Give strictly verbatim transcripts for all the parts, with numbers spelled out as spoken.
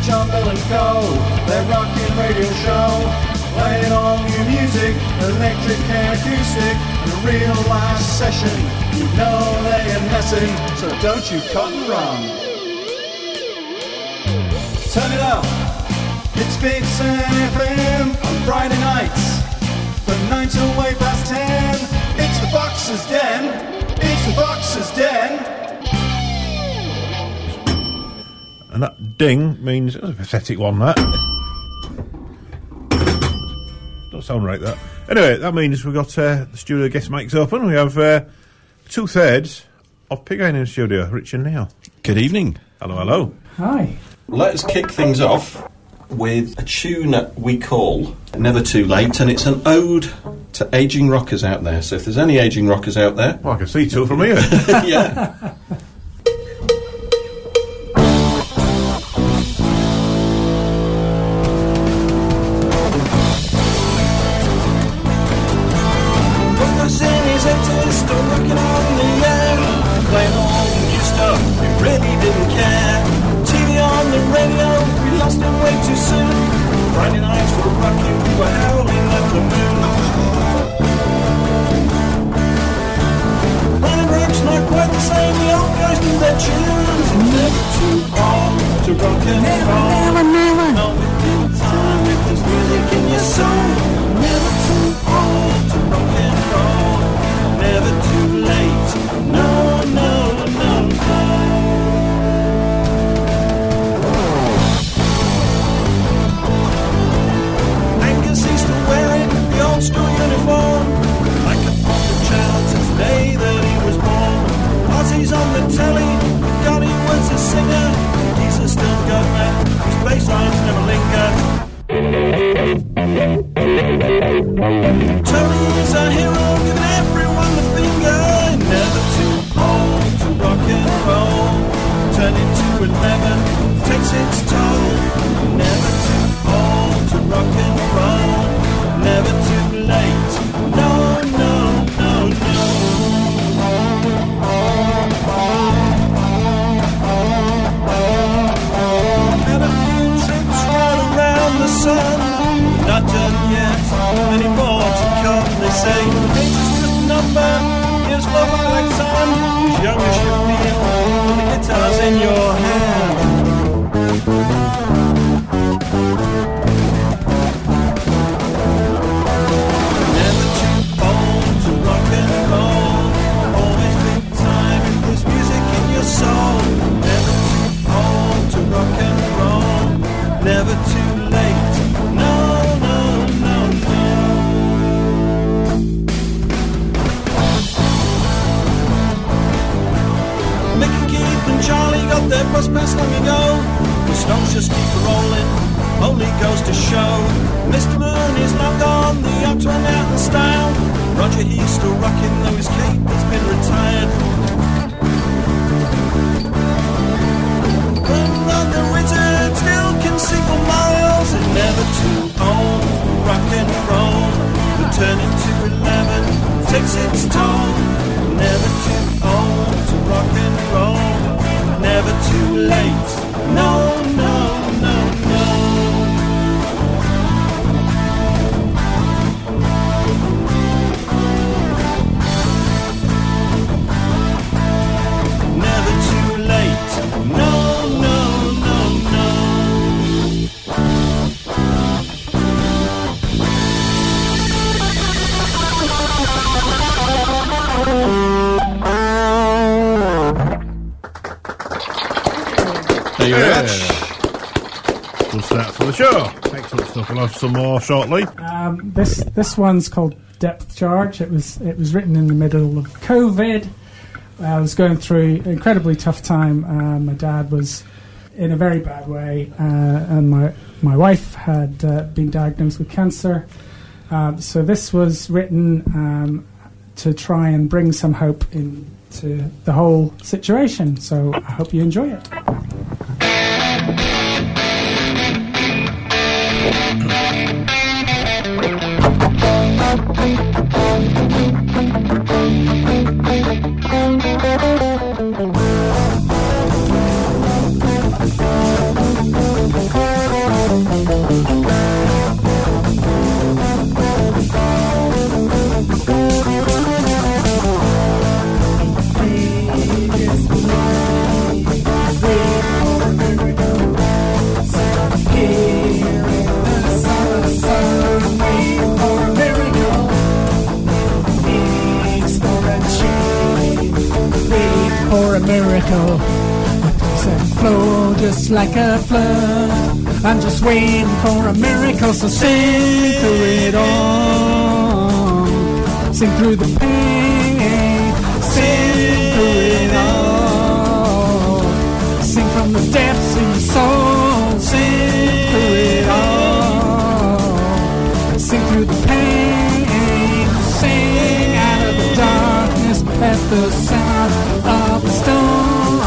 John, Bill and Co. Their rockin' radio show. Playing all new music, electric and acoustic, in a real live session. You know they ain't messing, so don't you cut and run. Turn it up, it's Vixen F M on Friday nights, from nine till way past ten. It's the Fox's Den, it's the Fox's Den. And that ding means, it was a pathetic one, that. Don't sound right, that. Anyway, that means we've got uh, the studio guest mics open. We have uh, two-thirds of Pig Iron in the studio, Rich and Neil. Good evening. Hello, hello. Hi. Let's kick things off with a tune we call Never Too Late, and it's an ode to ageing rockers out there. So if there's any ageing rockers out there... Well, I can see two from here. Yeah. Still rocking on the air, playing all the new stuff, we really didn't care. T V on the radio, we lost it way too soon. Friday nights were rocking, we were howling at the moon. Planet rock's not quite the same, the old guys do their tunes. It's never too old to rock and roll. Never, never, never. No, within time, if there's music in your soul. Never too old to rock and roll. Never too late, no, no, no, no. Angus used to wearing the old school uniform, like a proper child since the day that he was born. Ozzy's on the telly, God, he was a singer. He's a still governor, his bass lines never linger. Tony is a hero, giving everyone the finger. Never too old to rock and roll. Turn into eleven, takes its toll. Never too old to rock and roll. Never too late, no, no, no, no. Had a few trips right around the sun. Not done yet, many more to come. They say age is just a number. Here's love like sun, as young as you feel, when the guitar's in your hand. Never too old to rock and roll. Always big time if there's music in your soul. Never too old to rock and roll. Never too late, no. Charlie got their bus pass long ago. The stones just keep rolling, only goes to show. Mister Moon is long gone, the yacht went out in style. Roger, he's still rocking, though his cape has been retired. But the wizard still can see for miles. And never too old, rock and roll. Returning to eleven takes its toll. Never too old to rock and roll. Never too late, no, no, no, no. Never too late, no, no, no, no. Thank you very much. Good start for the show. Excellent stuff. We'll have some more shortly. Um, this this one's called Depth Charge. It was it was written in the middle of COVID. I was going through an incredibly tough time. Uh, my dad was in a very bad way, uh, and my my wife had uh, been diagnosed with cancer. Um, so this was written um, to try and bring some hope into the whole situation. So I hope you enjoy it. For a miracle, said flow just like a flood. I'm just waiting for a miracle, so sing through it all. Sing through the pain, sing through it all. Sing from the depths of your soul, sing through it all. Sing through the pain, sing out of the darkness at the sound of the storm.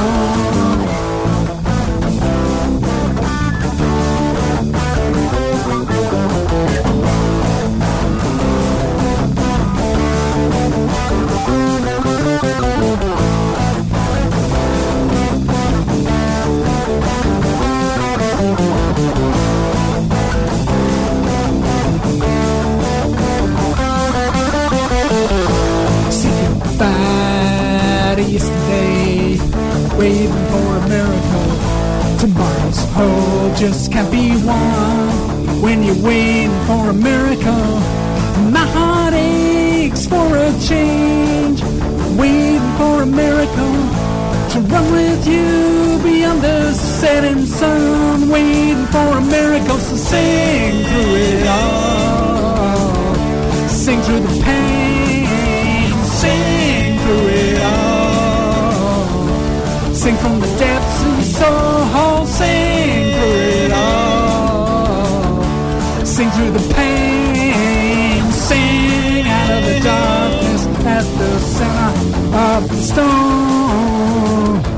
Yesterday, waiting for a miracle. Tomorrow's hope just can't be won when you're waiting for a miracle. My heart aches for a change, waiting for a miracle to run with you beyond the setting sun. Waiting for a miracle, so sing through it all. Sing through the pain, sing through it all. Sing from the depths of your soul, sing through it all. Sing through the pain, sing out of the darkness at the center of the storm.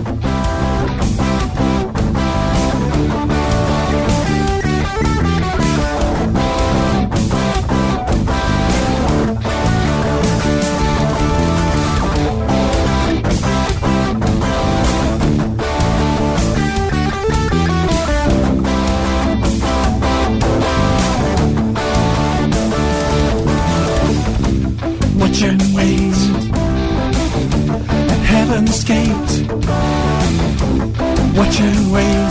Watch and wait at heaven's gate. Watch and wait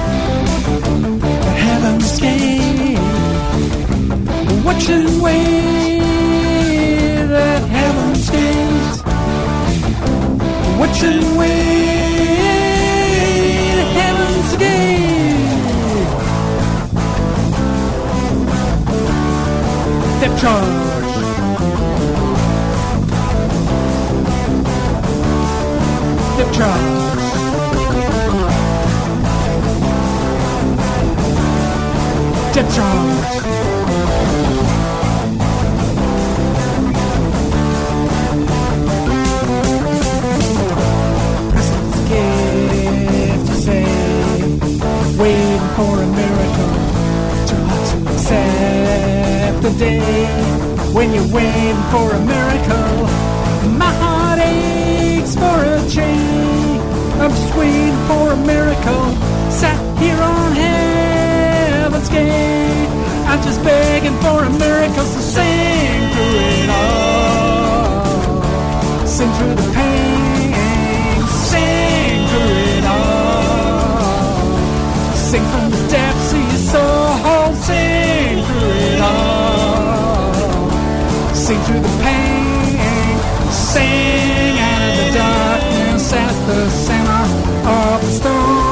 at heaven's gate. Watch and wait at heaven's gate. Watch and wait at heaven's gate. Depth charge. Depth charge. Depth charge. Presence gift to say, waiting for a miracle. Too hard to accept the day when you're waiting for a miracle. My heart aches for a change. I'm just waiting for a miracle. Sat here on heaven's gate. I'm just begging for a miracle. So sing through it all. Sing through the pain. Sing through it all. Sing from the depths of your soul. Sing through it all. Sing through the pain. Sing out of the darkness at the center of the storm.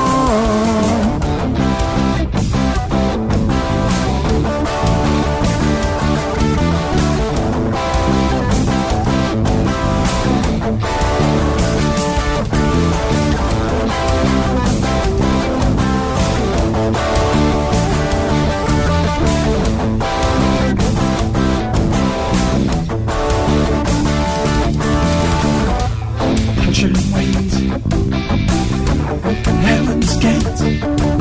Watch and wait at heaven's gate.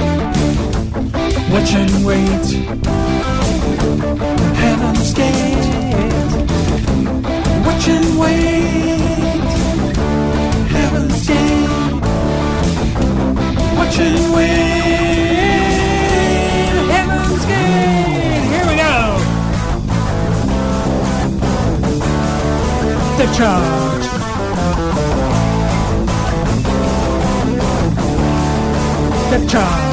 Watch and wait at heaven's gate. Watch and wait heaven's gate. Watch and wait heaven's Depth charge. Depth charge.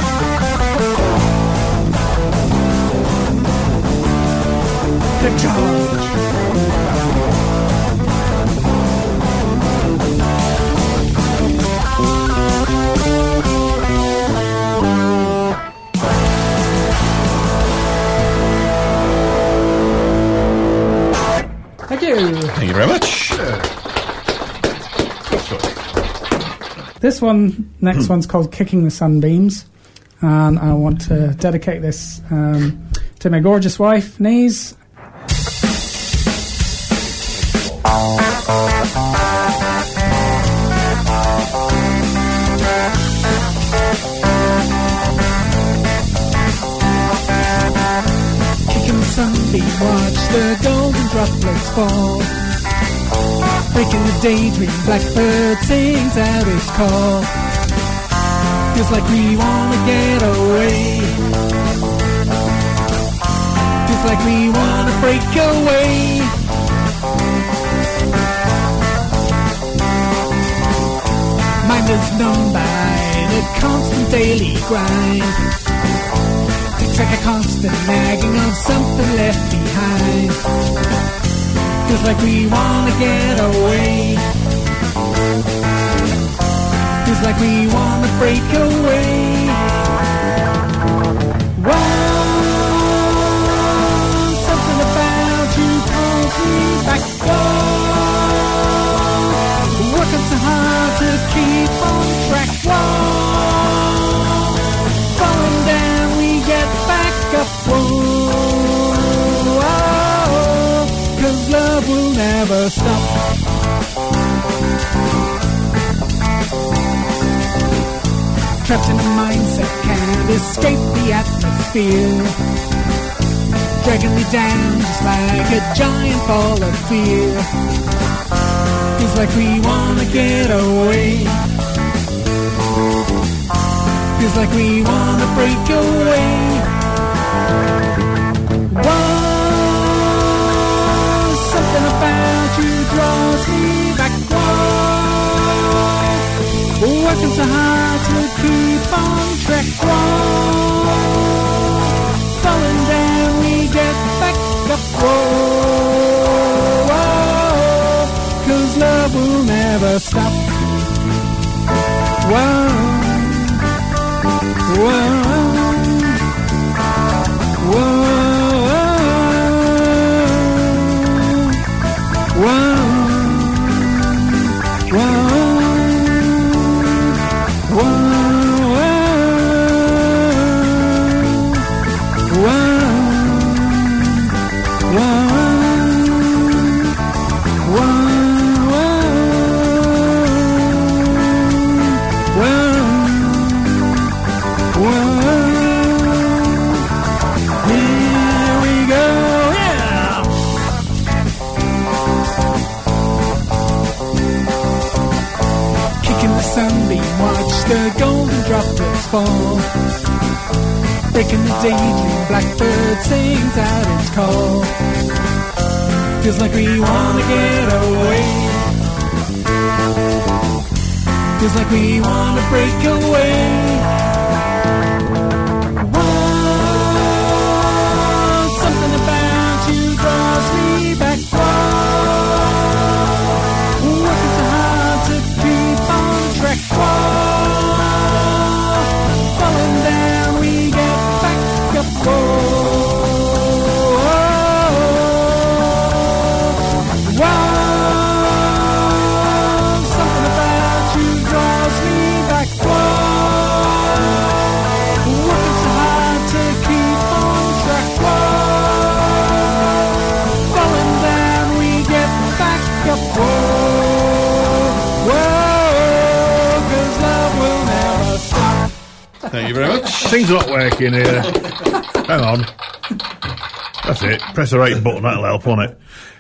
Depth charge. Thank you. Thank you very much. This one, next one's called Kicking the Sunbeams, and I want to dedicate this um, to my gorgeous wife, Nese. Kicking the sunbeam, watch the golden droplets fall. Breaking the daydream, blackbird sings out its call. Feels like we wanna get away. Feels like we wanna break away. Mind is numb by the constant daily grind. It's like a constant nagging of something left behind. Feels like we wanna get away. Feels like we wanna break away. Whoa, something about you calls me back. Whoa, working so hard to keep on track. Whoa, falling down we get back up. Whoa. Love will never stop. Trapped in a mindset, can't escape the atmosphere. Dragging me down just like a giant ball of fear. Feels like we wanna get away. Feels like we wanna break away. Whoa. Something about you draws me back. Whoa, working so hard to keep on track. Whoa, falling down we get back up. Whoa, whoa, 'cause love will never stop. Whoa, whoa, whoa. Whoa, whoa, whoa, whoa, the golden droplets fall. Breaking the daydream, blackbird sings out its call. Feels like we wanna get away. Feels like we wanna break away. Whoa, something about you draws me back. Whoa, working so hard to keep on track. Whoa, falling down we get back up. Whoa, whoa, something about you draws me back. Whoa, working so hard to keep on track. Whoa, falling down we get back up. Whoa, whoa, 'cause love will never stop. Thank you very much. Things not working here. Hang on. That's it. Press the right button, that'll help, won't it?